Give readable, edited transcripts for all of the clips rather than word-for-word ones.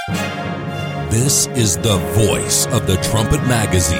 This is the voice of the Trumpet Magazine.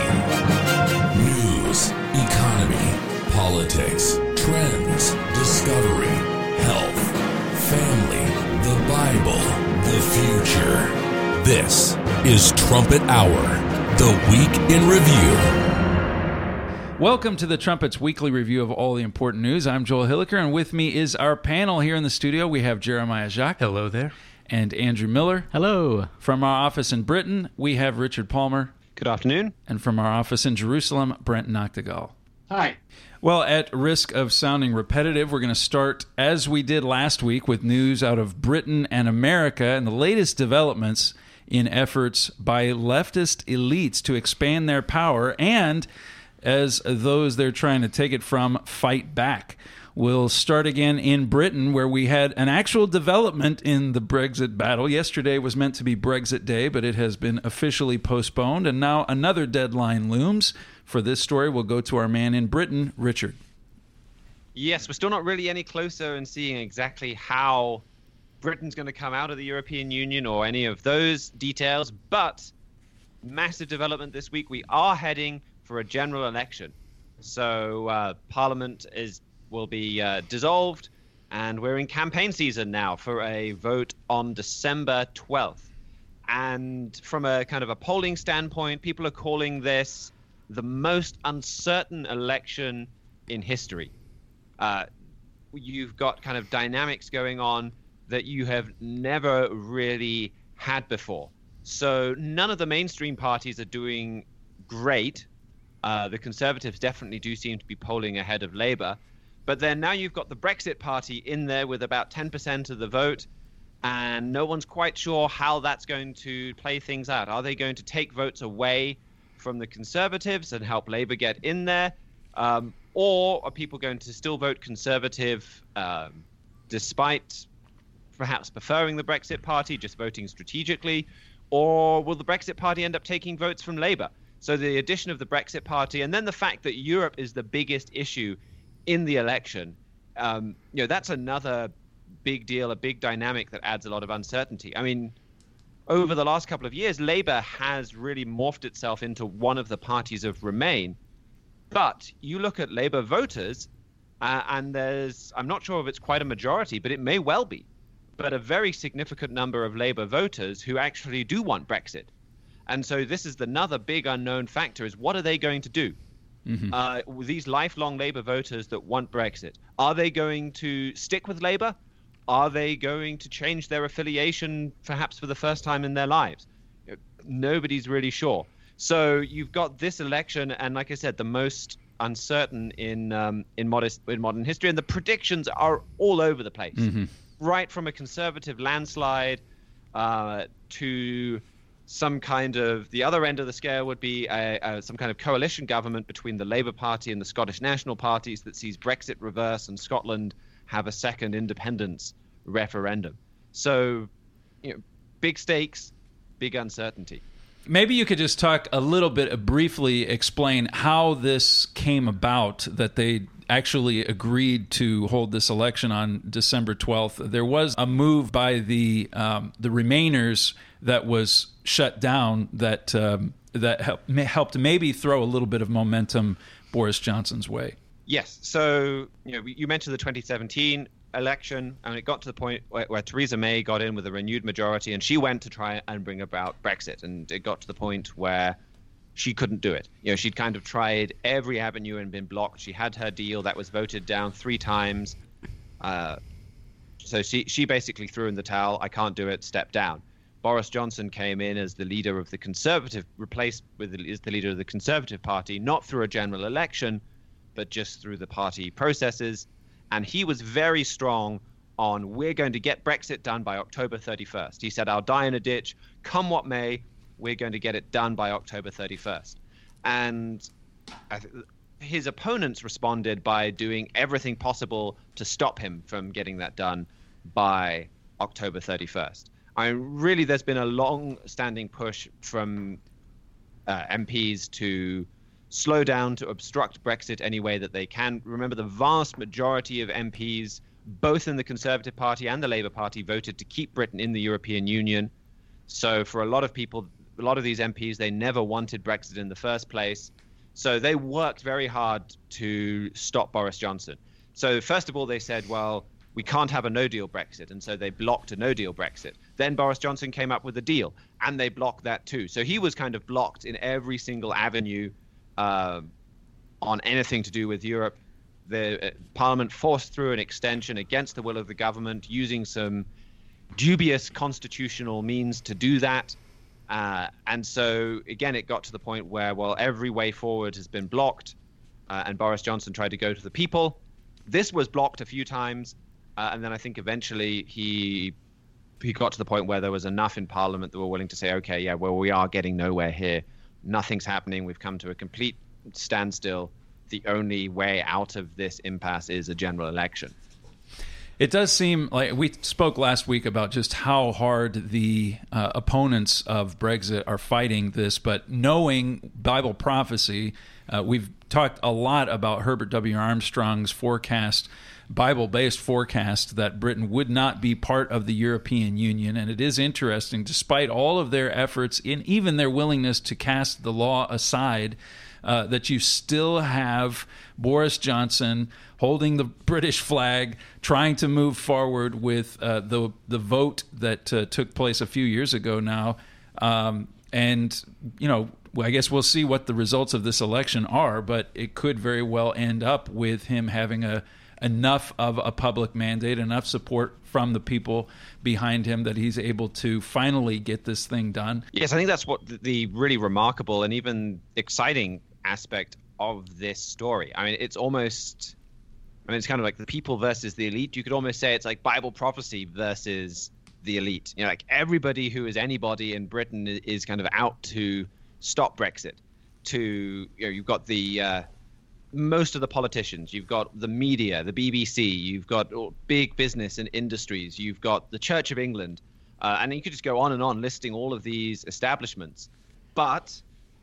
News, economy, politics, trends, discovery, health, family, the Bible, the future. This is Trumpet Hour, the week in review. Welcome to the Trumpet's weekly review of all the important news. I'm Joel Hilliker, and with me is our panel here in the studio. We have Jeremiah Jacques. Hello there. And Andrew Miller. Hello. From our office in Britain, we have Richard Palmer. Good afternoon. And from our office in Jerusalem, Brent Noctegal. Hi. Well, at risk of sounding repetitive, we're going to start, as we did last week, with news out of Britain and America and the latest developments in efforts by leftist elites to expand their power and, as those they're trying to take it from, fight back. We'll start again in Britain, where we had an actual development in the Brexit battle. Yesterday was meant to be Brexit Day, but it has been officially postponed, and now another deadline looms. For this story, we'll go to our man in Britain, Richard. Yes, we're still not really any closer in seeing exactly how Britain's going to come out of the European Union or any of those details, but massive development this week. We are heading for a general election. So Parliament will be dissolved, and we're in campaign season now for a vote on December 12th. And from a kind of a polling standpoint, people are calling this the most uncertain election in history. You've got kind of dynamics going on that you have never really had before. So none of the mainstream parties are doing great. The Conservatives definitely do seem to be polling ahead of Labour. But then now you've got the Brexit Party in there with about 10% of the vote, and no one's quite sure how that's going to play things out. Are they going to take votes away from the Conservatives and help Labour get in there? Or are people going to still vote Conservative despite perhaps preferring the Brexit Party, just voting strategically? Or will the Brexit Party end up taking votes from Labour? So the addition of the Brexit Party, and then the fact that Europe is the biggest issue in the election, that's another big deal, a big dynamic that adds a lot of uncertainty. I mean, over the last couple of years, Labour has really morphed itself into one of the parties of Remain. But you look at Labour voters, and I'm not sure if it's quite a majority, but it may well be, but a very significant number of Labour voters who actually do want Brexit. And so this is another big unknown factor, is what are they going to do? Mm-hmm. These lifelong Labour voters that want Brexit, are they going to stick with Labour? Are they going to change their affiliation perhaps for the first time in their lives? Nobody's really sure. So you've got this election, and like I said, the most uncertain in modern history, and the predictions are all over the place. Mm-hmm. Right from a Conservative landslide to some kind of, the other end of the scale would be some kind of coalition government between the Labour Party and the Scottish National Parties that sees Brexit reverse and Scotland have a second independence referendum. So, big stakes, big uncertainty. Maybe you could just talk a little bit, briefly explain how this came about, that they actually agreed to hold this election on December 12th. There was a move by the Remainers that was shut down that helped maybe throw a little bit of momentum Boris Johnson's way. Yes. So, you mentioned the 2017 election, and it got to the point where Theresa May got in with a renewed majority, and she went to try and bring about Brexit. And it got to the point where she couldn't do it. She'd kind of tried every avenue and been blocked. She had her deal that was voted down 3 times. So she basically threw in the towel. I can't do it. Step down. Boris Johnson came in as the leader of the Conservative, replaced as the leader of the Conservative Party, not through a general election, but just through the party processes. And he was very strong on, we're going to get Brexit done by October 31st. He said, I'll die in a ditch, come what may, we're going to get it done by October 31st. And his opponents responded by doing everything possible to stop him from getting that done by October 31st. Really, there's been a long-standing push from MPs to slow down, to obstruct Brexit any way that they can. Remember, the vast majority of MPs, both in the Conservative Party and the Labour Party, voted to keep Britain in the European Union. So for a lot of people, a lot of these MPs, they never wanted Brexit in the first place. So they worked very hard to stop Boris Johnson. So first of all, they said, well, we can't have a no-deal Brexit. And so they blocked a no-deal Brexit. Then Boris Johnson came up with a deal, and they blocked that too. So he was kind of blocked in every single avenue on anything to do with Europe. The Parliament forced through an extension against the will of the government, using some dubious constitutional means to do that. And so, again, it got to the point where, well, every way forward has been blocked, and Boris Johnson tried to go to the people. This was blocked a few times, and then I think eventually he got to the point where there was enough in Parliament that were willing to say, okay, yeah, well, we are getting nowhere here. Nothing's happening. We've come to a complete standstill. The only way out of this impasse is a general election. It does seem like we spoke last week about just how hard the opponents of Brexit are fighting this, but knowing Bible prophecy, we've talked a lot about Herbert W. Armstrong's forecast, Bible-based forecast that Britain would not be part of the European Union. And it is interesting, despite all of their efforts, in even their willingness to cast the law aside, that you still have Boris Johnson holding the British flag, trying to move forward with the vote that took place a few years ago now. And, you know, I guess we'll see what the results of this election are, but it could very well end up with him having enough of a public mandate, enough support from the people behind him that he's able to finally get this thing done. Yes, I think that's what the really remarkable and even exciting aspect of this story. I mean, it's kind of like the people versus the elite. You could almost say it's like Bible prophecy versus the elite. You know, like everybody who is anybody in Britain is kind of out to stop Brexit. You've got the most of the politicians, you've got the media, the BBC, you've got big business and industries, you've got the Church of England, and you could just go on and on listing all of these establishments. But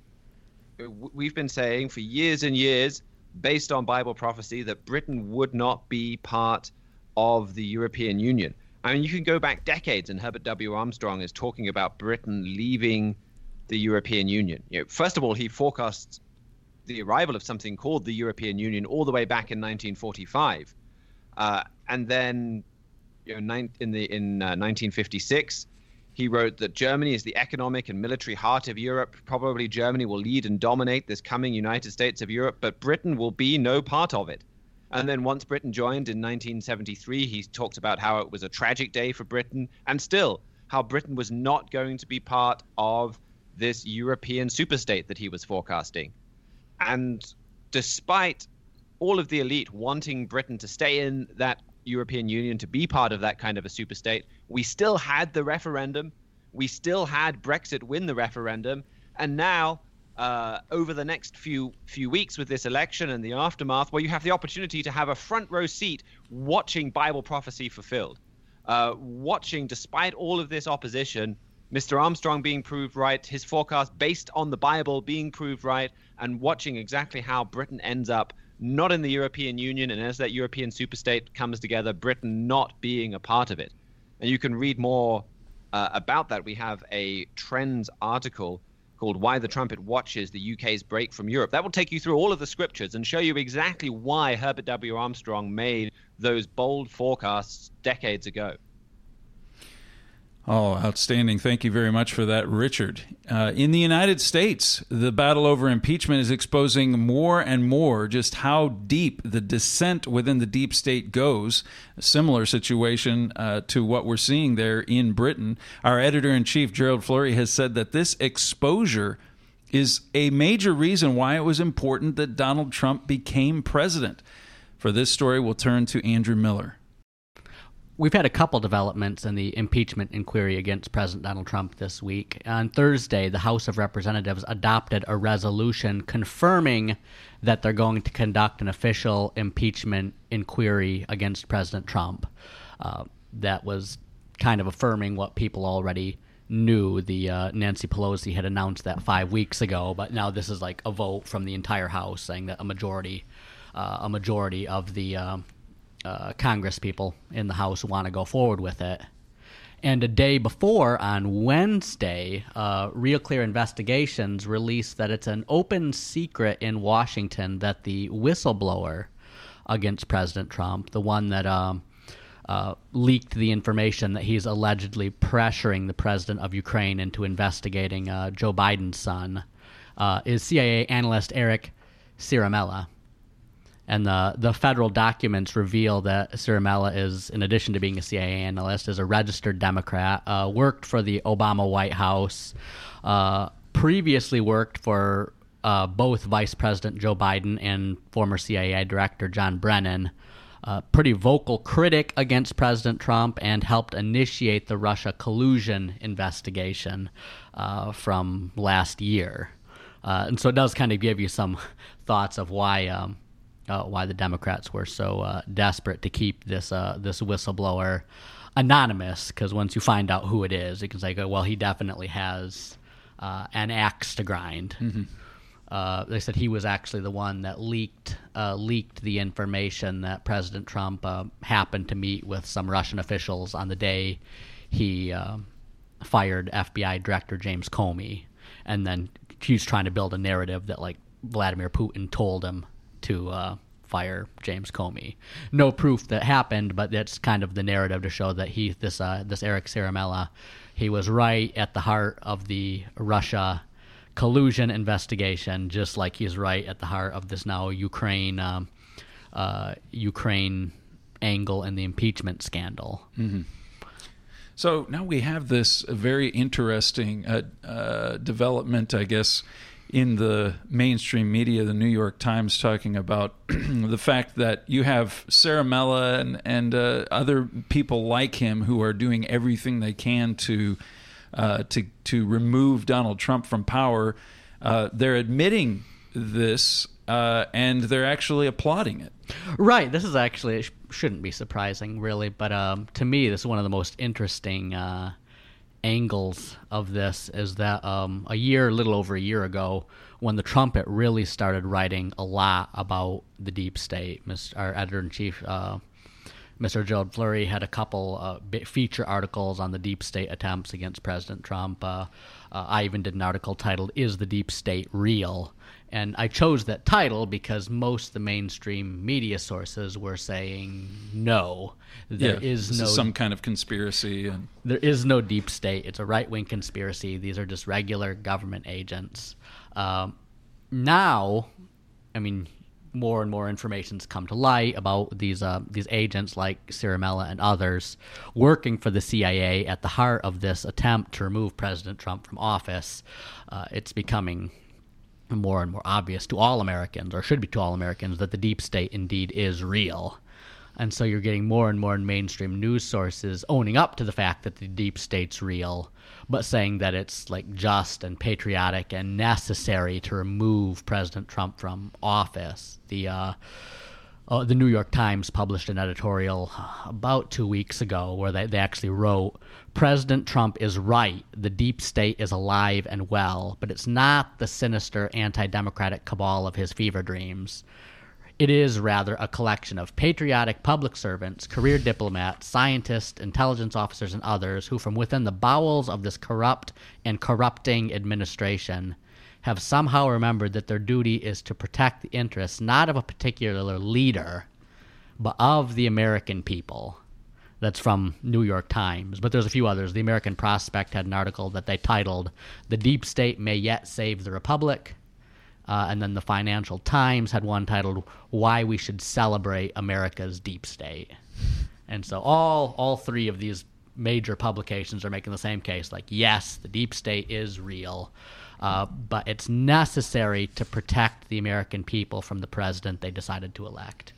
we've been saying for years and years, based on Bible prophecy, that Britain would not be part of the European Union. I mean, you can go back decades, and Herbert W. Armstrong is talking about Britain leaving the European Union. You know, first of all, he forecasts the arrival of something called the European Union all the way back in 1945, and then, you know, in 1956. He wrote that Germany is the economic and military heart of Europe. Probably Germany will lead and dominate this coming United States of Europe, but Britain will be no part of it. And then once Britain joined in 1973, he talked about how it was a tragic day for Britain, and still how Britain was not going to be part of this European superstate that he was forecasting. And despite all of the elite wanting Britain to stay in that European Union, to be part of that kind of a superstate, we still had the referendum. We still had Brexit win the referendum. And now, over the next few weeks with this election and the aftermath, well, you have the opportunity to have a front row seat watching Bible prophecy fulfilled, watching, despite all of this opposition, Mr. Armstrong being proved right, his forecast based on the Bible being proved right, and watching exactly how Britain ends up not in the European Union, and as that European superstate comes together, Britain not being a part of it. And you can read more about that. We have a Trends article called Why the Trumpet Watches the UK's Break from Europe. That will take you through all of the scriptures and show you exactly why Herbert W. Armstrong made those bold forecasts decades ago. Oh, outstanding. Thank you very much for that, Richard. In the United States, the battle over impeachment is exposing more and more just how deep the dissent within the deep state goes. A similar situation to what we're seeing there in Britain. Our editor-in-chief, Gerald Fleury, has said that this exposure is a major reason why it was important that Donald Trump became president. For this story, we'll turn to Andrew Miller. We've had a couple developments in the impeachment inquiry against President Donald Trump this week. On Thursday, the House of Representatives adopted a resolution confirming that they're going to conduct an official impeachment inquiry against President Trump. That was kind of affirming what people already knew. Nancy Pelosi had announced that 5 weeks ago, but now this is like a vote from the entire House saying that a majority of the Congress people in the House want to go forward with it. And a day before, on Wednesday, Real Clear Investigations released that it's an open secret in Washington that the whistleblower against President Trump, the one that leaked the information that he's allegedly pressuring the president of Ukraine into investigating Joe Biden's son, is CIA analyst Eric Ciaramella. And the federal documents reveal that Ciaramella is, in addition to being a CIA analyst, is a registered Democrat, worked for the Obama White House, previously worked for both Vice President Joe Biden and former CIA Director John Brennan, pretty vocal critic against President Trump, and helped initiate the Russia collusion investigation from last year. And so it does kind of give you some thoughts of why the Democrats were so desperate to keep this whistleblower anonymous, because once you find out who it is, you can say, well, he definitely has an axe to grind. Mm-hmm. They said he was actually the one that leaked the information that President Trump happened to meet with some Russian officials on the day he fired FBI Director James Comey, and then he's trying to build a narrative that like Vladimir Putin told him to fire James Comey. No proof that happened, but that's kind of the narrative to show that this Eric Ciaramella, he was right at the heart of the Russia collusion investigation, just like he's right at the heart of this now Ukraine angle in the impeachment scandal. Mm-hmm. So now we have this very interesting development, I guess, in the mainstream media, the New York Times, talking about the fact that you have Ciaramella and other people like him who are doing everything they can to remove Donald Trump from power. They're admitting this, and they're actually applauding it. Right. This is actually, it shouldn't be surprising, really, but to me, this is one of the most interesting angles of this, is that a little over a year ago, when the Trumpet really started writing a lot about the deep state, our editor-in-chief, Mr. Gerald Fleury, had a couple feature articles on the deep state attempts against President Trump. I even did an article titled, "Is the Deep State Real?" And I chose that title because most of the mainstream media sources were saying no. There is some kind of conspiracy. And there is no deep state. It's a right-wing conspiracy. These are just regular government agents. Now, I mean, more and more information's come to light about these agents like Ciaramella and others working for the CIA at the heart of this attempt to remove President Trump from office. It's becoming more and more obvious to all Americans, or should be to all Americans, that the deep state indeed is real. And so you're getting more and more mainstream news sources owning up to the fact that the deep state's real, but saying that it's like just and patriotic and necessary to remove President Trump from office. The New York Times published an editorial about 2 weeks ago where they actually wrote, "President Trump is right. The deep state is alive and well, but it's not the sinister anti-democratic cabal of his fever dreams. It is rather a collection of patriotic public servants, career diplomats, scientists, intelligence officers, and others who from within the bowels of this corrupt and corrupting administration have somehow remembered that their duty is to protect the interests not of a particular leader, but of the American people." That's from New York Times, but there's a few others. The American Prospect had an article that they titled, "The Deep State May Yet Save the Republic." And then the Financial Times had one titled, "Why We Should Celebrate America's Deep State." And so all three of these major publications are making the same case, like, yes, the deep state is real, but it's necessary to protect the American people from the president they decided to elect.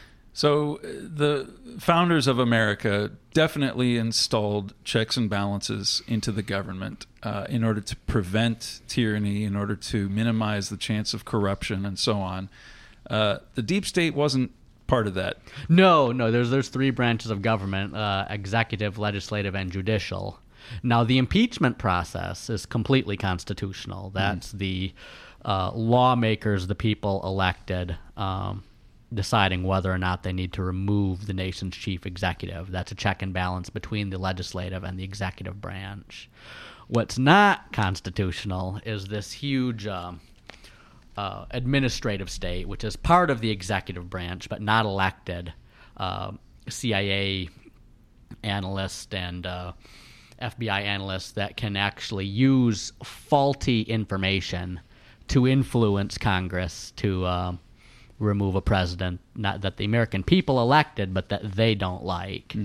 So the founders of America definitely installed checks and balances into the government in order to prevent tyranny, in order to minimize the chance of corruption, and so on. The deep state wasn't part of that. No. There's three branches of government: executive, legislative, and judicial. Now, the impeachment process is completely constitutional. That's the lawmakers, the people elected, deciding whether or not they need to remove the nation's chief executive. That's a check and balance between the legislative and the executive branch. What's not constitutional is this huge administrative state, which is part of the executive branch but not elected, CIA analyst and FBI analysts that can actually use faulty information to influence Congress to remove a president, not that the American people elected, but that they don't like.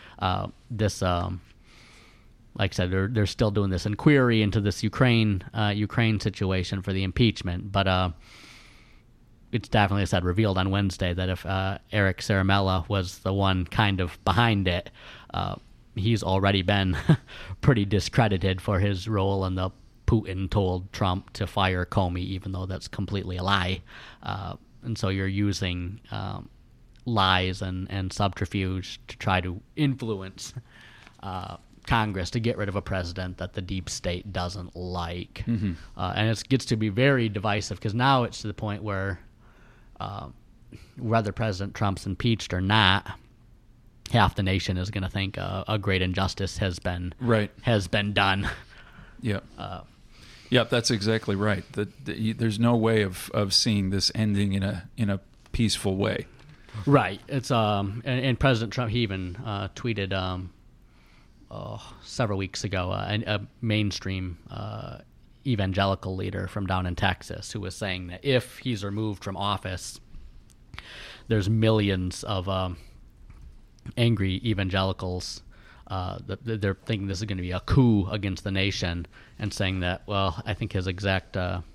Like I said, they're still doing this inquiry into this Ukraine situation for the impeachment, but it's definitely, as I said, revealed on Wednesday that if Eric Ciaramella was the one kind of behind it, he's already been pretty discredited for his role in the Putin told Trump to fire Comey, even though that's completely a lie. And so you're using lies and subterfuge to try to influence Congress to get rid of a president that the deep state doesn't like. And it gets to be very divisive because now it's to the point where whether President Trump's impeached or not, half the nation is going to think a great injustice has been done. Yeah. Yep, that's exactly right. There's no way of seeing this ending in a peaceful way. Right. It's and President Trump, he even tweeted several weeks ago a mainstream evangelical leader from down in Texas who was saying that if he's removed from office, there's millions of angry evangelicals that they're thinking this is going to be a coup against the nation, and saying that, well, I think his exact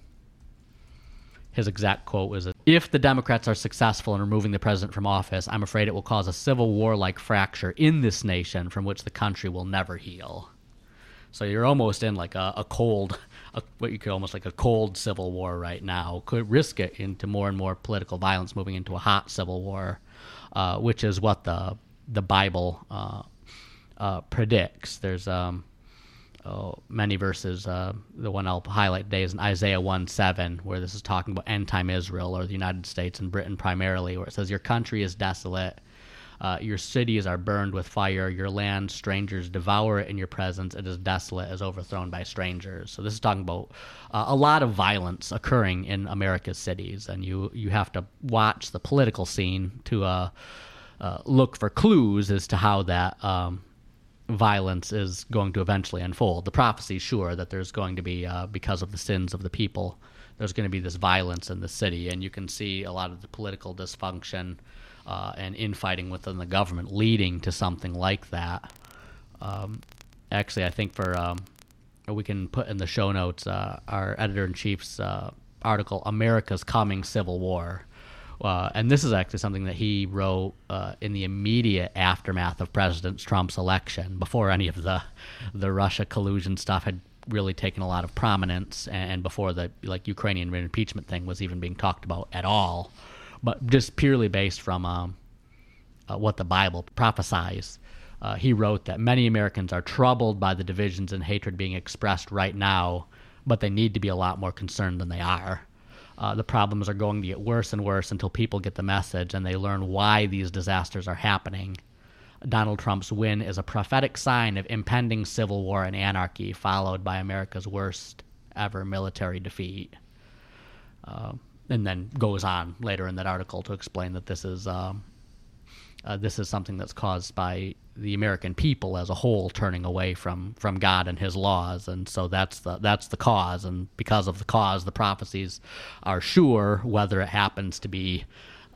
quote was, if the Democrats are successful in removing the president from office, I'm afraid it will cause a civil war-like fracture in this nation from which the country will never heal. So you're almost in like what you could almost like a cold civil war right now. Could risk it into more and more political violence, moving into a hot civil war, which is what the Bible predicts. There's many verses. The one I'll highlight today is in Isaiah 1:7, where this is talking about end-time Israel, or the United States and Britain primarily, where it says, your country is desolate, your cities are burned with fire, your land strangers devour it in your presence, it is desolate, as overthrown by strangers. So this is talking about a lot of violence occurring in America's cities, and you have to watch the political scene to look for clues as to how that violence is going to eventually unfold. The prophecy is sure that there's going to be, because of the sins of the people, there's going to be this violence in the city, and you can see a lot of the political dysfunction and infighting within the government leading to something like that. Actually, I think we can put in the show notes our editor-in-chief's article, America's Coming Civil War. And this is actually something that he wrote in the immediate aftermath of President Trump's election, before any of the Russia collusion stuff had really taken a lot of prominence, and before the Ukrainian impeachment thing was even being talked about at all, but just purely based from what the Bible prophesies. He wrote that many Americans are troubled by the divisions and hatred being expressed right now, but they need to be a lot more concerned than they are. The problems are going to get worse and worse until people get the message and they learn why these disasters are happening. Donald Trump's win is a prophetic sign of impending civil war and anarchy, followed by America's worst ever military defeat. And then goes on later in that article to explain that this is something that's caused by the American people as a whole turning away from God and his laws, and so that's the cause, and because of the cause, the prophecies are sure, whether it happens to be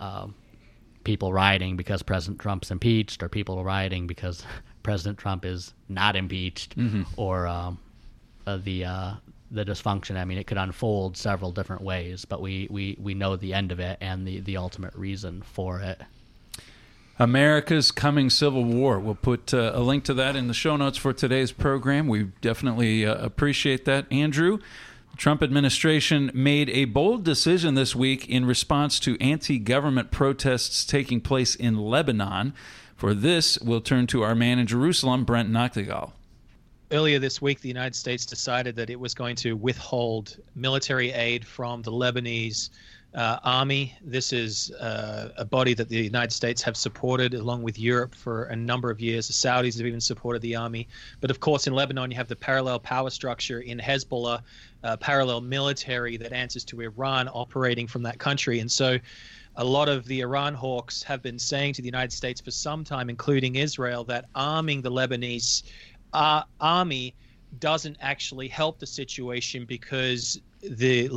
people rioting because President Trump's impeached, or people rioting because President Trump is not impeached, or the dysfunction. I mean, it could unfold several different ways, but we know the end of it and the ultimate reason for it. America's Coming Civil War. We'll put a link to that in the show notes for today's program. We definitely appreciate that, Andrew. The Trump administration made a bold decision this week in response to anti-government protests taking place in Lebanon. For this, we'll turn to our man in Jerusalem, Brent Noctegal. Earlier this week, the United States decided that it was going to withhold military aid from the Lebanese army. This is a body that the United States have supported along with Europe for a number of years. The Saudis have even supported the army. But of course, in Lebanon, you have the parallel power structure in Hezbollah, parallel military that answers to Iran operating from that country. And so a lot of the Iran hawks have been saying to the United States for some time, including Israel, that arming the Lebanese army doesn't actually help the situation because the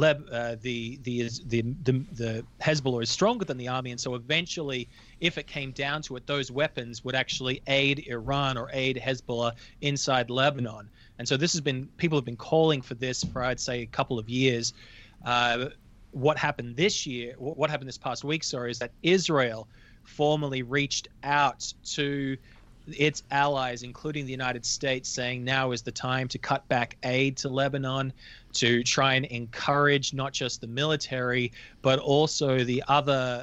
Hezbollah is stronger than the army, and so eventually, if it came down to it, those weapons would actually aid Iran or aid Hezbollah inside Lebanon. And so people have been calling for this for, I'd say, a couple of years. What happened this past week, is that Israel formally reached out to its allies, including the United States, saying now is the time to cut back aid to Lebanon, to try and encourage not just the military, but also the other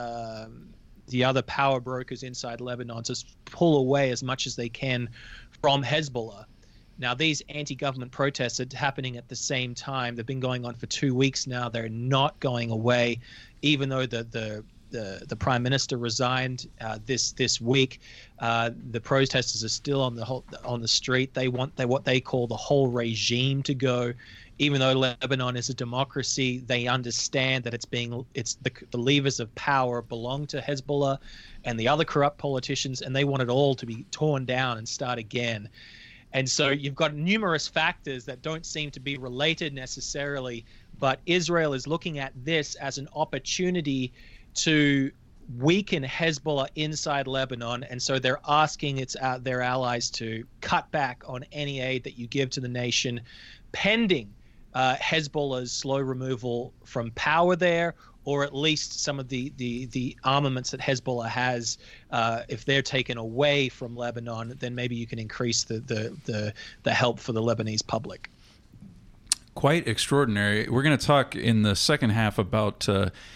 power brokers inside Lebanon to pull away as much as they can from Hezbollah. Now, these anti-government protests are happening at the same time. They've been going on for 2 weeks now. They're not going away, even though the prime minister resigned this week. The protesters are still on the street. They want what they call the whole regime to go. Even though Lebanon is a democracy, they understand that the levers of power belong to Hezbollah and the other corrupt politicians, and they want it all to be torn down and start again. And so you've got numerous factors that don't seem to be related necessarily, but Israel is looking at this as an opportunity to weaken Hezbollah inside Lebanon, and so they're asking their allies to cut back on any aid that you give to the nation, pending Hezbollah's slow removal from power there, or at least some of the armaments that Hezbollah has. If they're taken away from Lebanon, then maybe you can increase the help for the Lebanese public. Quite extraordinary. We're going to talk in the second half about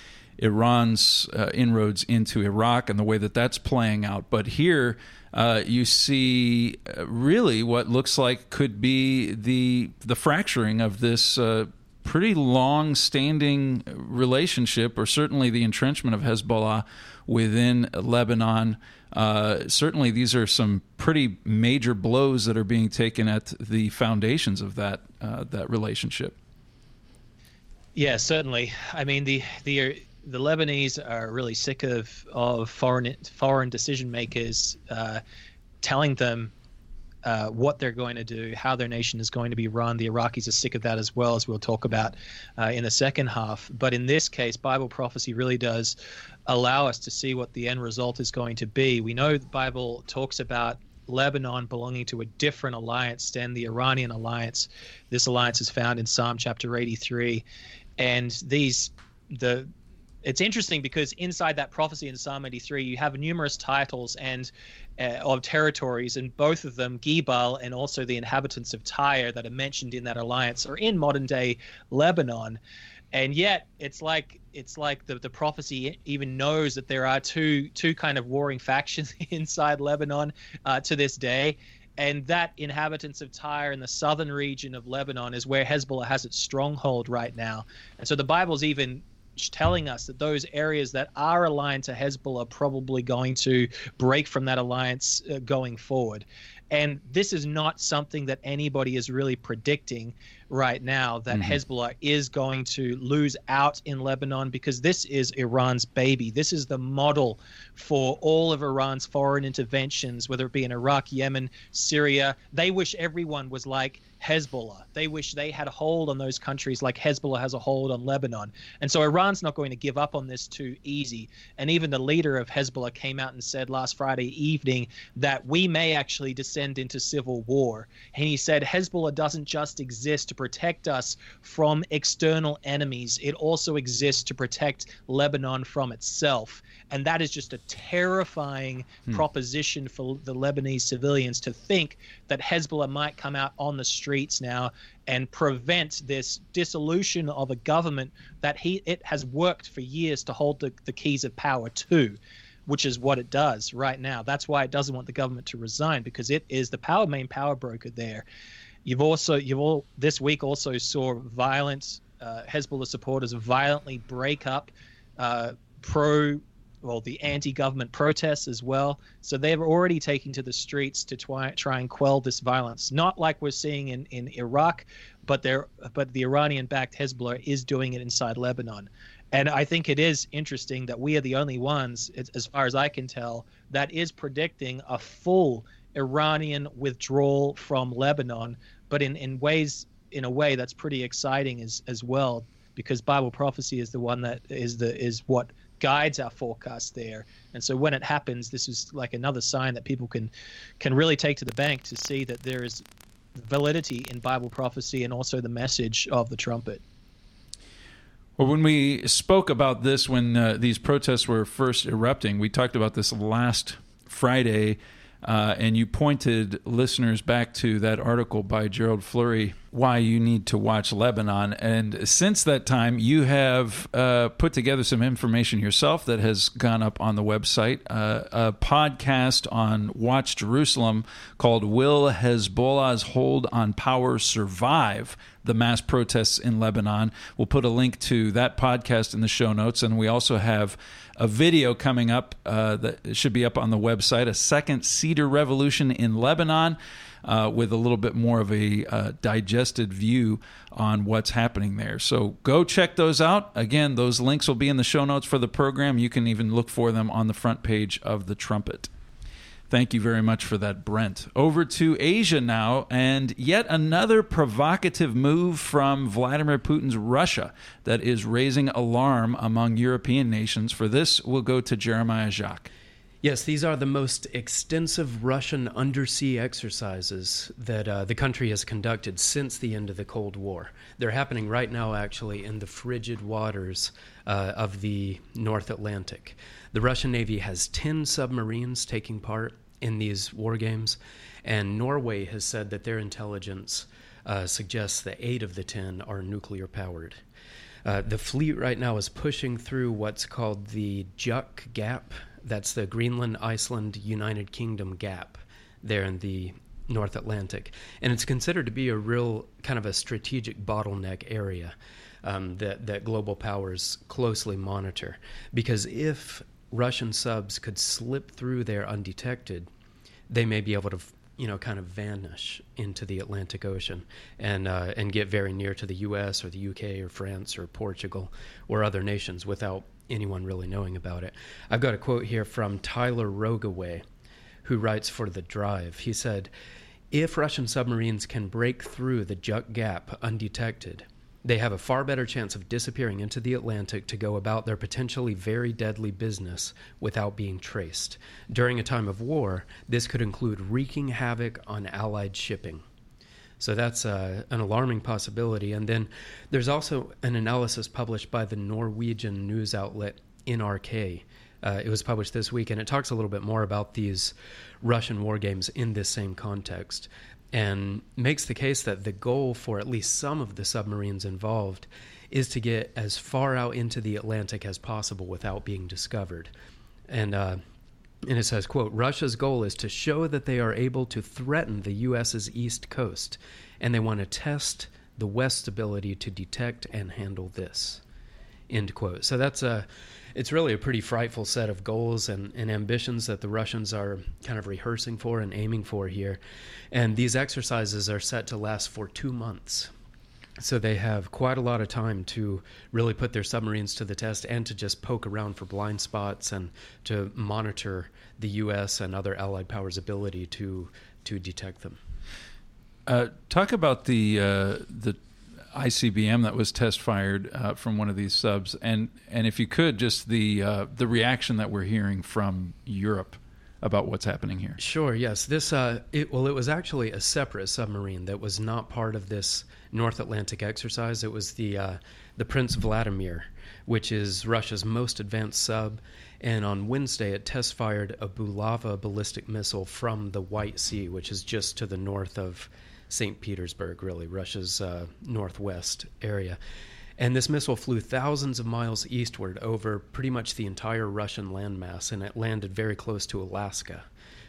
Iran's inroads into Iraq and the way that that's playing out. But here you see really what looks like could be the fracturing of this pretty long-standing relationship, or certainly the entrenchment of Hezbollah within Lebanon. Certainly these are some pretty major blows that are being taken at the foundations of that relationship. Yeah, certainly. I mean, the Lebanese are really sick of foreign decision makers telling them what they're going to do, how their nation is going to be run. The Iraqis are sick of that as well, as we'll talk about in the second half. But in this case, Bible prophecy really does allow us to see what the end result is going to be. We know the Bible talks about Lebanon belonging to a different alliance than the Iranian alliance. This alliance is found in Psalm chapter 83. And it's interesting because inside that prophecy in Psalm 83, you have numerous titles and of territories, and both of them, Gebal and also the inhabitants of Tyre, that are mentioned in that alliance are in modern-day Lebanon. And yet, it's like the prophecy even knows that there are two kind of warring factions inside Lebanon to this day. And that inhabitants of Tyre in the southern region of Lebanon is where Hezbollah has its stronghold right now. And so the Bible's even telling us that those areas that are aligned to Hezbollah are probably going to break from that alliance going forward. And this is not something that anybody is really predicting right now, that Hezbollah is going to lose out in Lebanon, because this is Iran's baby. This is the model for all of Iran's foreign interventions, whether it be in Iraq, Yemen, Syria. They wish everyone was like Hezbollah. They wish they had a hold on those countries like Hezbollah has a hold on Lebanon. And so Iran's not going to give up on this too easy. And even the leader of Hezbollah came out and said last Friday evening that we may actually descend into civil war. And he said Hezbollah doesn't just exist to protect us from external enemies. It also exists to protect Lebanon from itself. And that is just a terrifying proposition for the Lebanese civilians, to think that Hezbollah might come out on the streets now and prevent this dissolution of a government that it has worked for years to hold the keys of power to, which is what it does right now. That's why it doesn't want the government to resign, because it is the main power broker there. This week also saw violent Hezbollah supporters violently break up the anti-government protests as well. So they're already taking to the streets to try and quell this violence. Not like we're seeing in Iraq, but the Iranian-backed Hezbollah is doing it inside Lebanon. And I think it is interesting that we are the only ones, as far as I can tell, that is predicting a full Iranian withdrawal from Lebanon, but in a way that's pretty exciting as well, because Bible prophecy is the one that is what guides our forecast there. And so when it happens, this is like another sign that people can really take to the bank to see that there is validity in Bible prophecy and also the message of the trumpet. Well, when we spoke about this, when these protests were first erupting, we talked about this last Friday, and you pointed listeners back to that article by Gerald Fleury, Why You Need to Watch Lebanon. And since that time, you have put together some information yourself that has gone up on the website, a podcast on Watch Jerusalem called Will Hezbollah's Hold on Power Survive the Mass Protests in Lebanon? We'll put a link to that podcast in the show notes, and we also have a video coming up that should be up on the website, a second Cedar Revolution in Lebanon, with a little bit more of a digested view on what's happening there. So go check those out. Again, those links will be in the show notes for the program. You can even look for them on the front page of the Trumpet. Thank you very much for that, Brent. Over to Asia now, and yet another provocative move from Vladimir Putin's Russia that is raising alarm among European nations. For this, we'll go to Jeremiah Jacques. Yes, these are the most extensive Russian undersea exercises that the country has conducted since the end of the Cold War. They're happening right now, actually, in the frigid waters of the North Atlantic. The Russian Navy has 10 submarines taking part in these war games, and Norway has said that their intelligence suggests that 8 of the 10 are nuclear-powered. The fleet right now is pushing through what's called the Juk Gap. That's the Greenland, Iceland, United Kingdom gap there in the North Atlantic. And it's considered to be a real kind of a strategic bottleneck area that global powers closely monitor. Because if Russian subs could slip through there undetected, they may be able to, kind of vanish into the Atlantic Ocean and get very near to the U.S. or the U.K. or France or Portugal or other nations without anyone really knowing about it. I've got a quote here from Tyler Rogaway, who writes for The Drive. He said, "If Russian submarines can break through the Juk Gap undetected, they have a far better chance of disappearing into the Atlantic to go about their potentially very deadly business without being traced. During a time of war, this could include wreaking havoc on Allied shipping." So that's an alarming possibility. And then there's also an analysis published by the Norwegian news outlet NRK. It was published this week, and it talks a little bit more about these Russian war games in this same context, and makes the case that the goal for at least some of the submarines involved is to get as far out into the Atlantic as possible without being discovered. And it says, quote, "Russia's goal is to show that they are able to threaten the U.S.'s east coast, and they want to test the West's ability to detect and handle this," end quote. So that's it's really a pretty frightful set of goals and ambitions that the Russians are kind of rehearsing for and aiming for here. And these exercises are set to last for 2 months. So they have quite a lot of time to really put their submarines to the test and to just poke around for blind spots and to monitor the U.S. and other allied powers' ability to detect them. Talk about the ICBM that was test fired from one of these subs, and if you could, just the reaction that we're hearing from Europe about what's happening here. Sure. Yes. This it was actually a separate submarine that was not part of this North Atlantic exercise. It was the Prince Vladimir, which is Russia's most advanced sub, and on Wednesday it test fired a Bulava ballistic missile from the White Sea, which is just to the north of St. Petersburg, really, Russia's northwest area. And this missile flew thousands of miles eastward over pretty much the entire Russian landmass, and it landed very close to Alaska.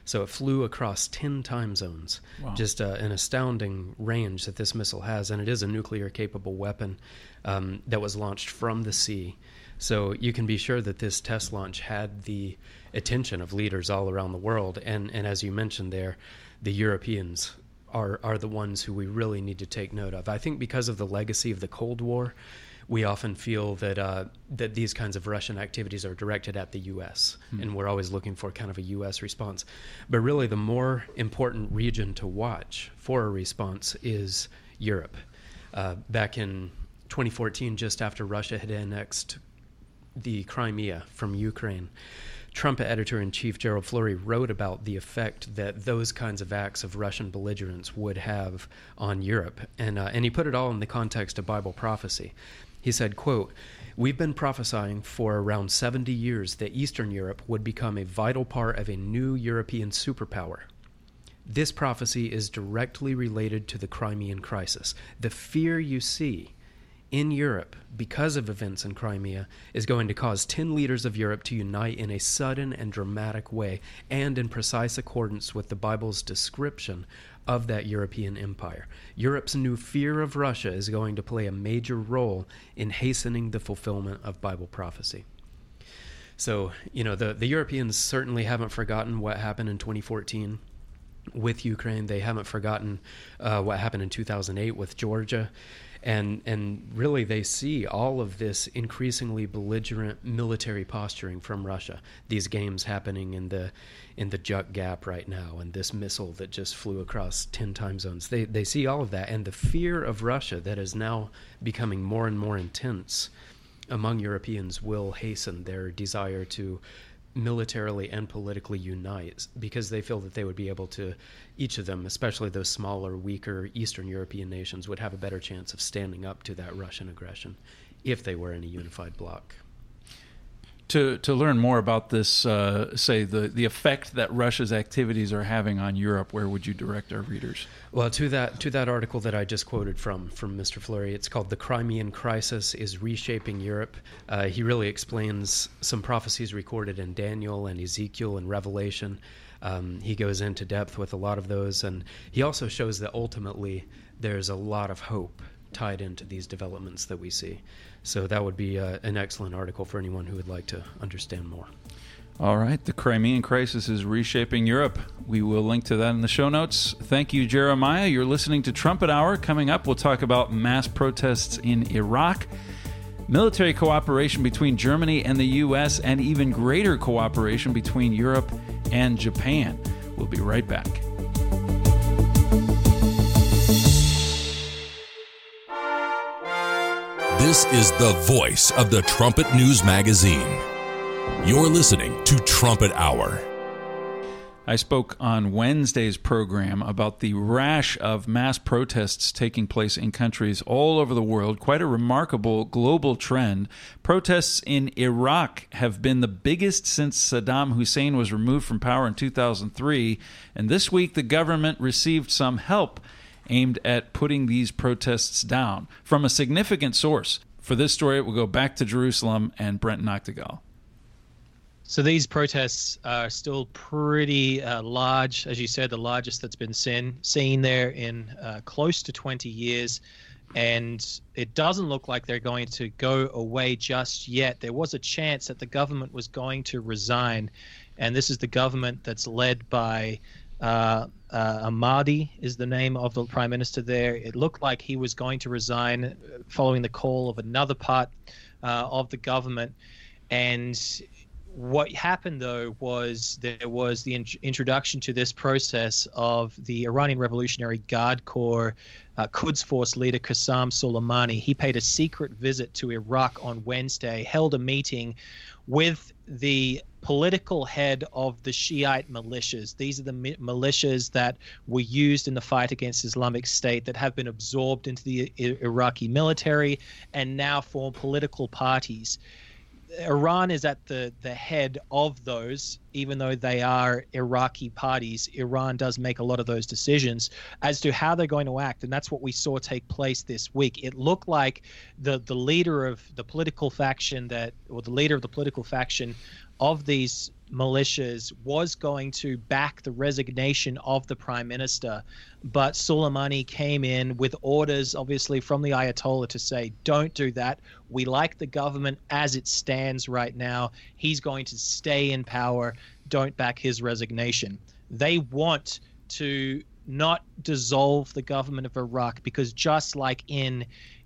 So it flew across 10 time zones. Wow. Just an astounding range that this missile has, and it is a nuclear-capable weapon that was launched from the sea. So you can be sure that this test launch had the attention of leaders all around the world. And as you mentioned there, the Europeans are the ones who we really need to take note of. I think because of the legacy of the Cold War, we often feel that that these kinds of Russian activities are directed at the U.S., and we're always looking for kind of a U.S. response. But really, the more important region to watch for a response is Europe. Back in 2014, just after Russia had annexed the Crimea from Ukraine, Trump editor-in-chief Gerald Flurry wrote about the effect that those kinds of acts of Russian belligerence would have on Europe, and he put it all in the context of Bible prophecy. He said, quote, "We've been prophesying for around 70 years that Eastern Europe would become a vital part of a new European superpower. This prophecy is directly related to the Crimean crisis. The fear you see in Europe because of events in Crimea is going to cause 10 leaders of Europe to unite in a sudden and dramatic way and in precise accordance with the Bible's description of that European empire. Europe's new fear of Russia is going to play a major role in hastening the fulfillment of Bible prophecy." So, the Europeans certainly haven't forgotten what happened in 2014 with Ukraine. They haven't forgotten what happened in 2008 with Georgia. And really, they see all of this increasingly belligerent military posturing from Russia. These games happening in the Juk Gap right now, and this missile that just flew across 10 time zones. They see all of that, and the fear of Russia that is now becoming more and more intense among Europeans will hasten their desire to militarily and politically unite, because they feel that they would be able to, each of them, especially those smaller, weaker Eastern European nations, would have a better chance of standing up to that Russian aggression if they were in a unified bloc. To learn more about this, say the effect that Russia's activities are having on Europe, where would you direct our readers? Well, to that article that I just quoted from Mr. Flurry, it's called "The Crimean Crisis is Reshaping Europe." He really explains some prophecies recorded in Daniel and Ezekiel and Revelation. He goes into depth with a lot of those, and he also shows that ultimately there's a lot of hope tied into these developments that we see. So that would be an excellent article for anyone who would like to understand more. All right. The Crimean Crisis is Reshaping Europe. We will link to that in the show notes. Thank you, Jeremiah. You're listening to Trumpet Hour. Coming up, we'll talk about mass protests in Iraq, military cooperation between Germany and the U.S., and even greater cooperation between Europe and Japan. We'll be right back. This is the voice of the Trumpet News Magazine. You're listening to Trumpet Hour. I spoke on Wednesday's program about the rash of mass protests taking place in countries all over the world. Quite a remarkable global trend. Protests in Iraq have been the biggest since Saddam Hussein was removed from power in 2003. And this week, the government received some help aimed at putting these protests down from a significant source. For this story, we'll go back to Jerusalem and Brent Noctegal. So these protests are still pretty large, as you said, the largest that's been seen there in close to 20 years. And it doesn't look like they're going to go away just yet. There was a chance that the government was going to resign. And this is the government that's led by Ahmadi is the name of the prime minister there. It looked like he was going to resign following the call of another part of the government. And what happened, though, was there was the introduction to this process of the Iranian Revolutionary Guard Corps Quds Force leader Qassam Soleimani. He paid a secret visit to Iraq on Wednesday, held a meeting with the political head of the Shiite militias. These are the militias that were used in the fight against Islamic State that have been absorbed into the Iraqi military and now form political parties. Iran is at the head of those, even though they are Iraqi parties. Iran does make a lot of those decisions as to how they're going to act, and that's what we saw take place this week. It looked like the leader of the political faction of these militias was going to back the resignation of the prime minister, but Soleimani came in with orders, obviously, from the Ayatollah to say, don't do that. We like the government as it stands right now. He's going to stay in power. Don't back his resignation. They want to not dissolve the government of Iraq, because just like in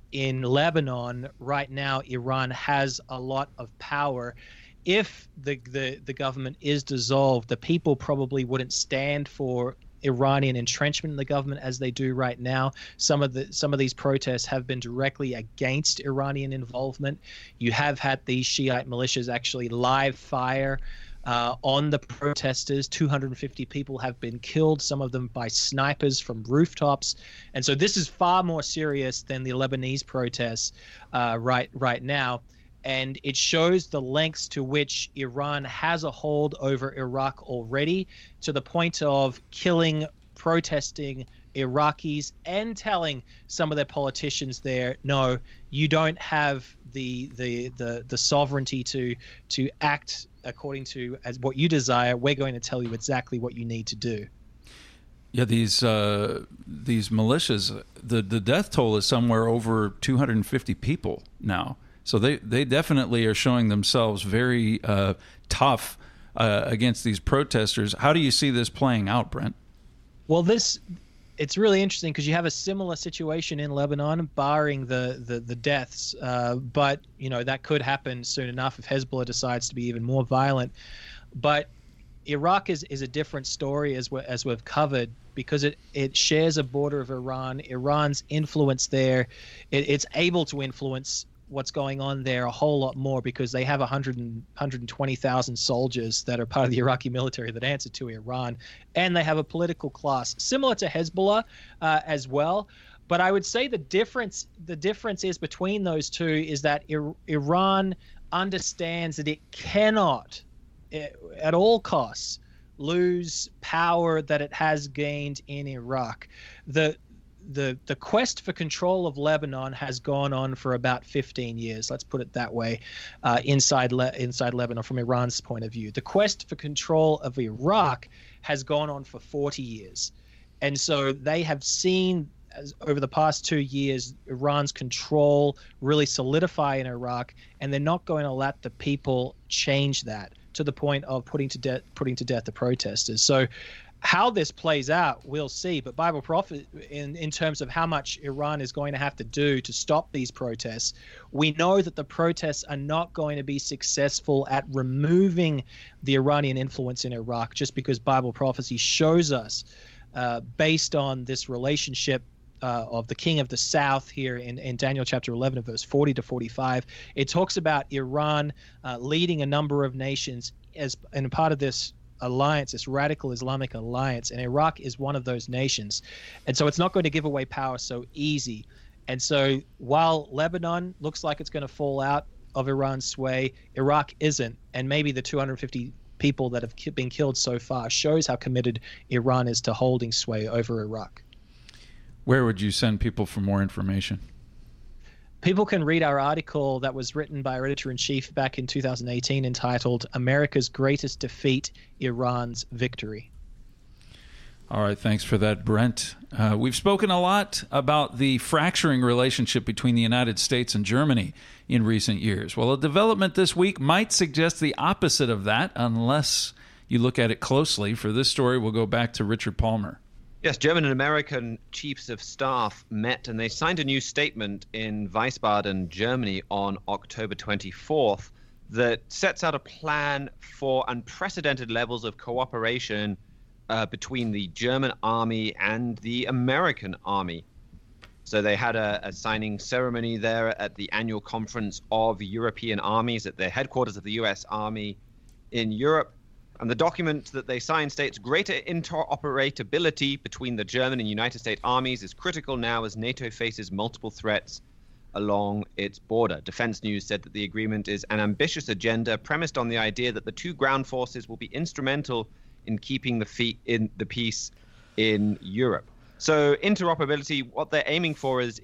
Lebanon right now, Iran has a lot of power. If the government is dissolved, the people probably wouldn't stand for Iranian entrenchment in the government as they do right now. Some of these protests have been directly against Iranian involvement. You have had these Shiite militias actually live fire on the protesters. 250 people have been killed, some of them by snipers from rooftops. And so this is far more serious than the Lebanese protests right now. And it shows the lengths to which Iran has a hold over Iraq already, to the point of killing protesting Iraqis and telling some of their politicians there, no, you don't have the sovereignty to act according to as what you desire. We're going to tell you exactly what you need to do. Yeah, these militias, the death toll is somewhere over 250 people now. So they definitely are showing themselves very tough against these protesters. How do you see this playing out, Brent? Well, it's really interesting because you have a similar situation in Lebanon, barring the deaths. But that could happen soon enough if Hezbollah decides to be even more violent. But Iraq is a different story, as we've covered, because it shares a border of Iran. Iran's influence there, it's able to influence what's going on there a whole lot more, because they have 120,000 soldiers that are part of the Iraqi military that answer to Iran, and they have a political class similar to Hezbollah as well. But I would say the difference is between those two is that Iran understands that it cannot at all costs lose power that it has gained in Iraq. The quest for control of Lebanon has gone on for about 15 years. Let's put it that way, inside Lebanon from Iran's point of view. The quest for control of Iraq has gone on for 40 years. And so they have seen, over the past 2 years, Iran's control really solidify in Iraq, and they're not going to let the people change that to the point of putting to death the protesters. So how this plays out, we'll see. But Bible prophet, in terms of how much Iran is going to have to do to stop these protests, we know that the protests are not going to be successful at removing the Iranian influence in Iraq, just because Bible prophecy shows us, based on this relationship of the king of the south here in Daniel chapter 11 verse 40 to 45, it talks about Iran leading a number of nations as part of this alliance, this radical Islamic alliance, and Iraq is one of those nations. And so it's not going to give away power so easy. And so while Lebanon looks like it's going to fall out of Iran's sway, Iraq isn't. And maybe the 250 people that have been killed so far shows how committed Iran is to holding sway over Iraq. Where would you send people for more information? People can read our article that was written by our editor-in-chief back in 2018 entitled America's Greatest Defeat, Iran's Victory. All right, thanks for that, Brent. We've spoken a lot about the fracturing relationship between the United States and Germany in recent years. Well, a development this week might suggest the opposite of that, unless you look at it closely. For this story, we'll go back to Richard Palmer. Yes, German and American chiefs of staff met and they signed a new statement in Wiesbaden, Germany on October 24th that sets out a plan for unprecedented levels of cooperation between the German army and the American army. So they had a signing ceremony there at the annual conference of European armies at the headquarters of the U.S. Army in Europe. And the document that they signed states greater interoperability between the German and United States armies is critical now as NATO faces multiple threats along its border. Defense News said that the agreement is an ambitious agenda premised on the idea that the two ground forces will be instrumental in keeping the peace in Europe. So interoperability, what they're aiming for is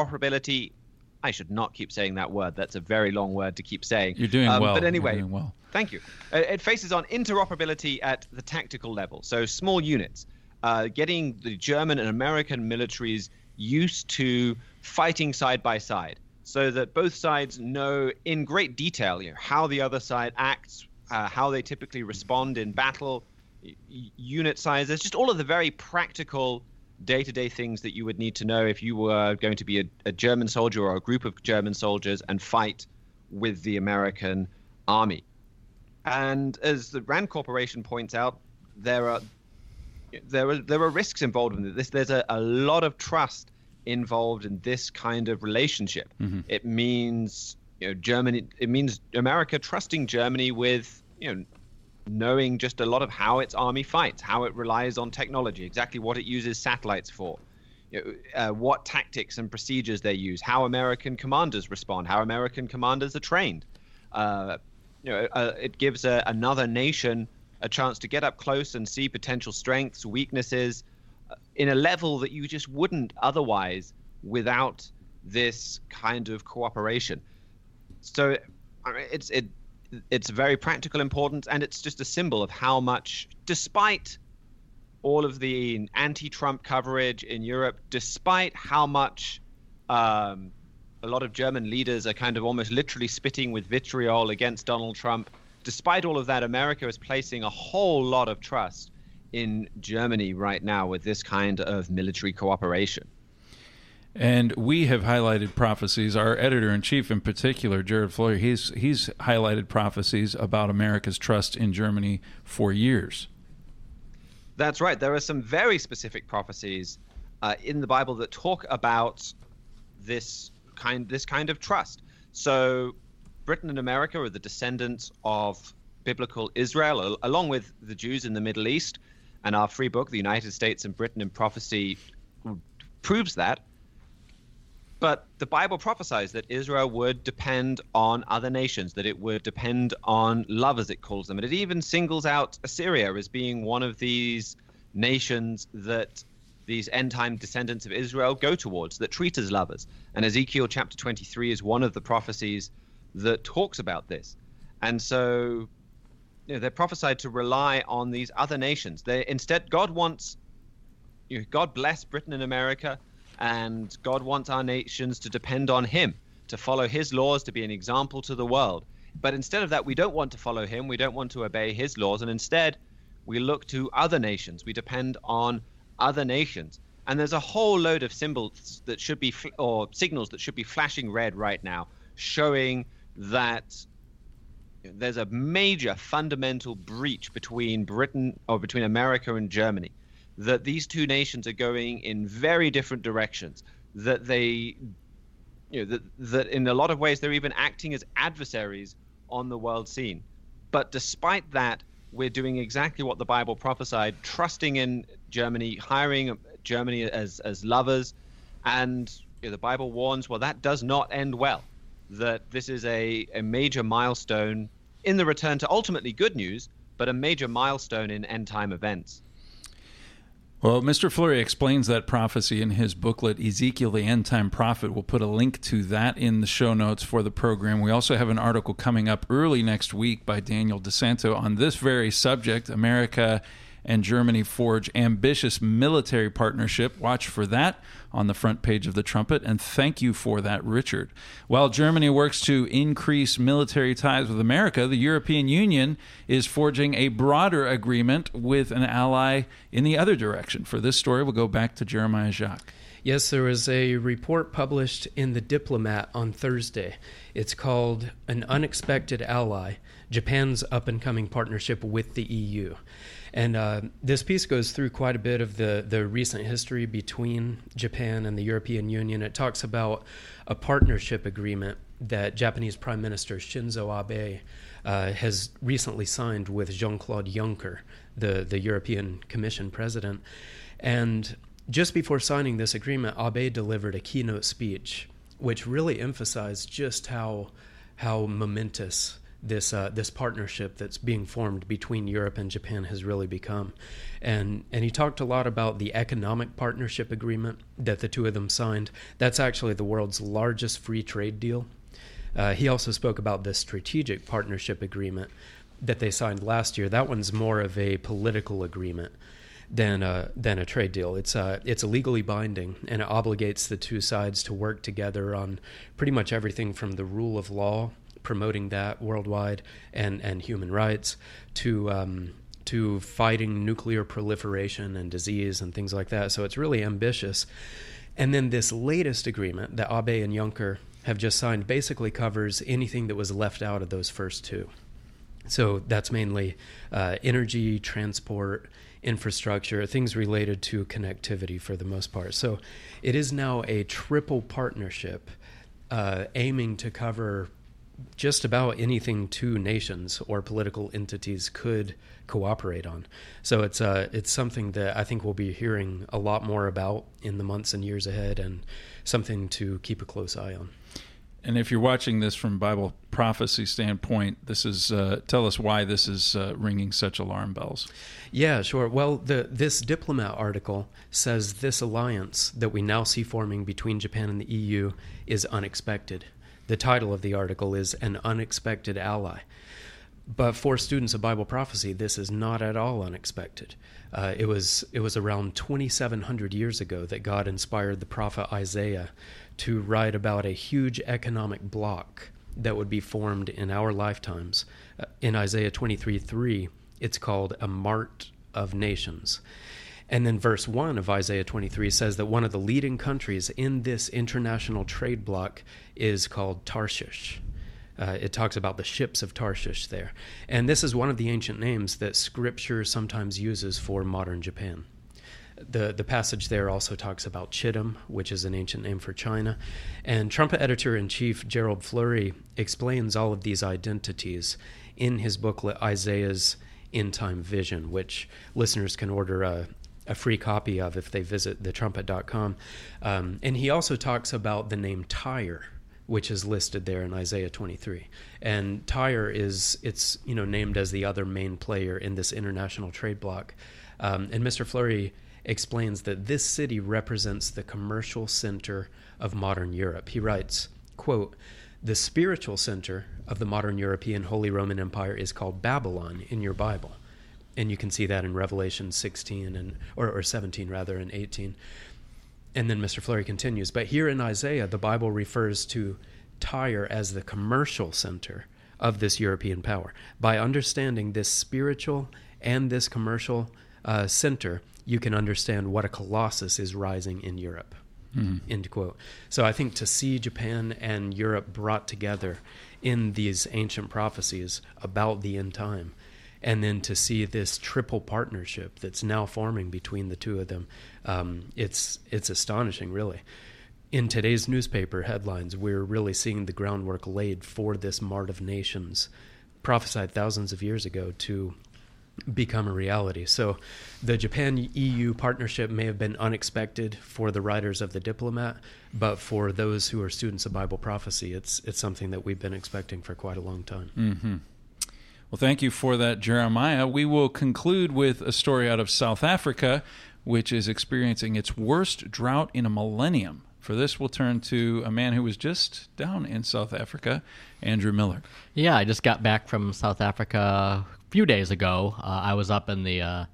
interoperability. I should not keep saying that word. That's a very long word to keep saying. You're doing well. But anyway, You're doing well. Thank you. It faces on interoperability at the tactical level, so small units, getting the German and American militaries used to fighting side by side, so that both sides know in great detail how the other side acts, how they typically respond in battle, unit sizes, just all of the very practical day-to-day things that you would need to know if you were going to be a German soldier or a group of German soldiers and fight with the American army. And as the Rand Corporation points out, there are risks involved in this. There's a lot of trust involved in this kind of relationship. Mm-hmm. It means Germany. It means America trusting Germany with knowing just a lot of how its army fights, how it relies on technology, exactly what it uses satellites for, what tactics and procedures they use, how American commanders respond, how American commanders are trained. It gives another nation a chance to get up close and see potential strengths, weaknesses, in a level that you just wouldn't otherwise without this kind of cooperation. So it's very practical importance, and it's just a symbol of how much, despite all of the anti-Trump coverage in Europe, despite how much a lot of German leaders are kind of almost literally spitting with vitriol against Donald Trump, despite all of that, America is placing a whole lot of trust in Germany right now with this kind of military cooperation. And we have highlighted prophecies. Our editor-in-chief in particular, Jared Floyer, he's highlighted prophecies about America's trust in Germany for years. That's right. There are some very specific prophecies in the Bible that talk about this kind of trust. So Britain and America are the descendants of biblical Israel, along with the Jews in the Middle East. And our free book, The United States and Britain in Prophecy, proves that. But the Bible prophesies that Israel would depend on other nations, that it would depend on love, as it calls them. And it even singles out Assyria as being one of these nations that these end-time descendants of Israel go towards, that treat as lovers. And Ezekiel chapter 23 is one of the prophecies that talks about this. And so they're prophesied to rely on these other nations. Instead, God wants, God bless Britain and America, and God wants our nations to depend on him, to follow his laws, to be an example to the world. But instead of that, we don't want to follow him. We don't want to obey his laws. And instead, we look to other nations. We depend on other nations. And there's a whole load of symbols that should be, or signals that should be flashing red right now, showing that there's a major fundamental breach between between America and Germany, that these two nations are going in very different directions, that they, that in a lot of ways they're even acting as adversaries on the world scene. But despite that, we're doing exactly what the Bible prophesied, trusting in Germany, hiring Germany as lovers. And the Bible warns, well, that does not end well, that this is a major milestone in the return to ultimately good news, but a major milestone in end-time events. Well, Mr. Fleury explains that prophecy in his booklet, Ezekiel, the End Time Prophet. We'll put a link to that in the show notes for the program. We also have an article coming up early next week by Daniel DeSanto on this very subject. America and Germany forge ambitious military partnership. Watch for that on the front page of the Trumpet, and thank you for that, Richard. While Germany works to increase military ties with America, the European Union is forging a broader agreement with an ally in the other direction. For this story, we'll go back to Jeremiah Jacques. Yes, there was a report published in The Diplomat on Thursday. It's called An Unexpected Ally, Japan's Up-and-Coming Partnership with the EU. And this piece goes through quite a bit of the recent history between Japan and the European Union. It talks about a partnership agreement that Japanese Prime Minister Shinzo Abe has recently signed with Jean-Claude Juncker, the European Commission president. And just before signing this agreement, Abe delivered a keynote speech, which really emphasized just how momentous this partnership that's being formed between Europe and Japan has really become. And he talked a lot about the economic partnership agreement that the two of them signed. That's actually the world's largest free trade deal. He also spoke about the strategic partnership agreement, that they signed last year, that one's more of a political agreement than a trade deal. It's legally binding, and it obligates the two sides to work together on pretty much everything from the rule of law, promoting that worldwide, and human rights, to fighting nuclear proliferation and disease and things like that. So it's really ambitious. And then this latest agreement that Abe and Juncker have just signed basically covers anything that was left out of those first two. So that's mainly energy, transport, infrastructure, things related to connectivity for the most part. So it is now a triple partnership aiming to cover just about anything two nations or political entities could cooperate on. So it's something that I think we'll be hearing a lot more about in the months and years ahead, and something to keep a close eye on. And if you're watching this from Bible prophecy standpoint, this is tell us why this is ringing such alarm bells. Yeah, sure. Well, this Diplomat article says this alliance that we now see forming between Japan and the EU is unexpected. The title of the article is An Unexpected Ally. But for students of Bible prophecy, this is not at all unexpected. It was around 2,700 years ago that God inspired the prophet Isaiah to write about a huge economic bloc that would be formed in our lifetimes. In Isaiah 23:3, it's called a mart of nations. And then verse 1 of Isaiah 23 says that one of the leading countries in this international trade bloc is called Tarshish. It talks about the ships of Tarshish there. And this is one of the ancient names that Scripture sometimes uses for modern Japan. The passage there also talks about Chittim, which is an ancient name for China. And Trumpet Editor-in-Chief Gerald Fleury explains all of these identities in his booklet, Isaiah's End Time Vision, which listeners can order a free copy of if they visit thetrumpet.com. And he also talks about the name Tyre, which is listed there in Isaiah 23. And Tyre it's named as the other main player in this international trade bloc. And Mr. Fleury explains that this city represents the commercial center of modern Europe. He writes, quote, "The spiritual center of the modern European Holy Roman Empire is called Babylon in your Bible." And you can see that in Revelation 16 or 17 rather, and 18. And then Mr. Fleury continues, but here in Isaiah, the Bible refers to Tyre as the commercial center of this European power. By understanding this spiritual and this commercial center, you can understand what a colossus is rising in Europe. End quote. So I think to see Japan and Europe brought together in these ancient prophecies about the end time, and then to see this triple partnership that's now forming between the two of them, it's astonishing, really. In today's newspaper headlines, we're really seeing the groundwork laid for this mart of nations, prophesied thousands of years ago, to become a reality. So the Japan-EU partnership may have been unexpected for the writers of the Diplomat, but for those who are students of Bible prophecy, it's something that we've been expecting for quite a long time. Mm-hmm. Well, thank you for that, Jeremiah. We will conclude with a story out of South Africa, which is experiencing its worst drought in a millennium. For this, we'll turn to a man who was just down in South Africa, Andrew Miller. Yeah, I just got back from South Africa a few days ago. I was up in the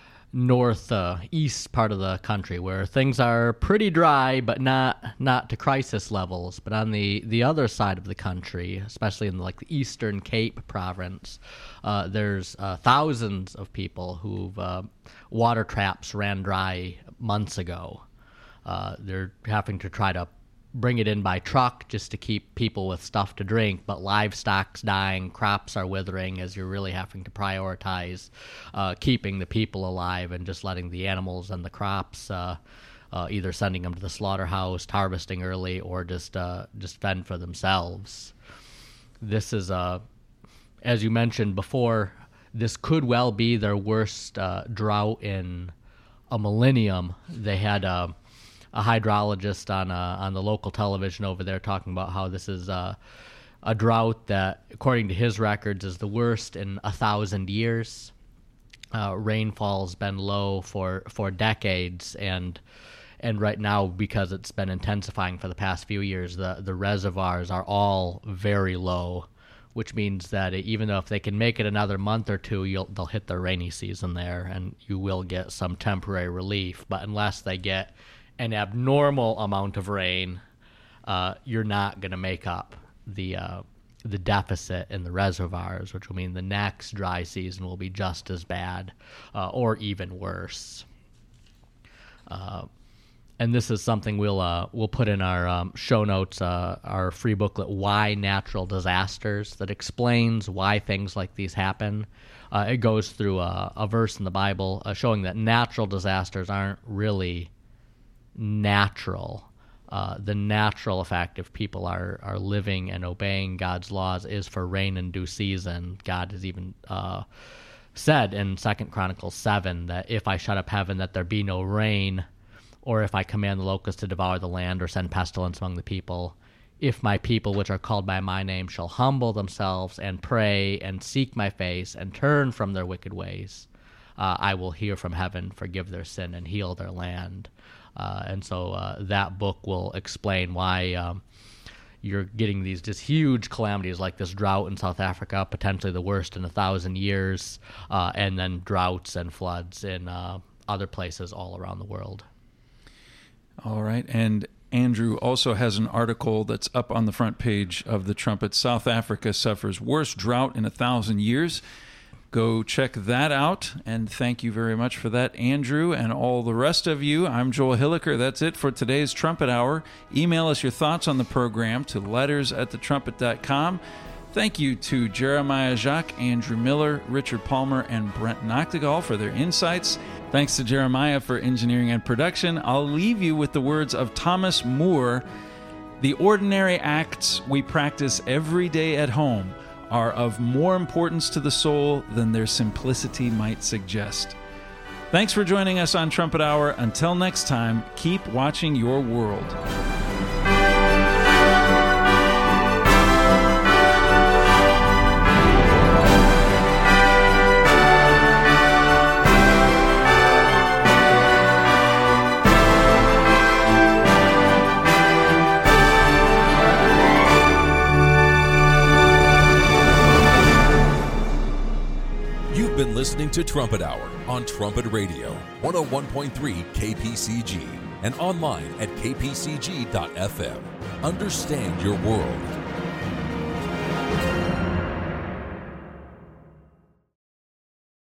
northeast part of the country where things are pretty dry, but not to crisis levels. But on the other side of the country, especially in the Eastern Cape province, there's thousands of people who've water traps ran dry months ago. They're having to try to bring it in by truck just to keep people with stuff to drink, but livestock's dying, crops are withering, as you're really having to prioritize keeping the people alive and just letting the animals and the crops, either sending them to the slaughterhouse, harvesting early, or just fend for themselves. This is, as you mentioned before, this could well be their worst drought in a millennium. They had a hydrologist on the local television over there talking about how this is a drought that, according to his records, is the worst in 1,000 years. Rainfall's been low for decades, and right now, because it's been intensifying for the past few years, the reservoirs are all very low, which means that even though if they can make it another month or two, they'll hit their rainy season there, and you will get some temporary relief. But unless they get an abnormal amount of rain, you're not going to make up the deficit in the reservoirs, which will mean the next dry season will be just as bad or even worse. And this is something we'll put in our show notes, our free booklet, Why Natural Disasters, that explains why things like these happen. It goes through a verse in the Bible showing that natural disasters aren't really natural. The natural effect, if people are living and obeying God's laws, is for rain in due season. God has even said in 2 Chronicles 7 that if I shut up heaven that there be no rain, or if I command the locusts to devour the land or send pestilence among the people, if my people which are called by my name shall humble themselves and pray and seek my face and turn from their wicked ways, I will hear from heaven, forgive their sin, and heal their land. And so that book will explain why you're getting these just huge calamities like this drought in South Africa, potentially the worst in 1,000 years, and then droughts and floods in other places all around the world. All right. And Andrew also has an article that's up on the front page of the Trumpet. South Africa suffers worst drought in 1,000 years. Go check that out, and thank you very much for that, Andrew, and all the rest of you. I'm Joel Hilliker. That's it for today's Trumpet Hour. Email us your thoughts on the program to letters@thetrumpet.com. Thank you to Jeremiah Jacques, Andrew Miller, Richard Palmer, and Brent Noctegal for their insights. Thanks to Jeremiah for engineering and production. I'll leave you with the words of Thomas Moore. The ordinary acts we practice every day at home are of more importance to the soul than their simplicity might suggest. Thanks for joining us on Trumpet Hour. Until next time, keep watching your world. Been listening to Trumpet Hour on Trumpet Radio, 101.3 KPCG, and online at kpcg.fm. Understand your world.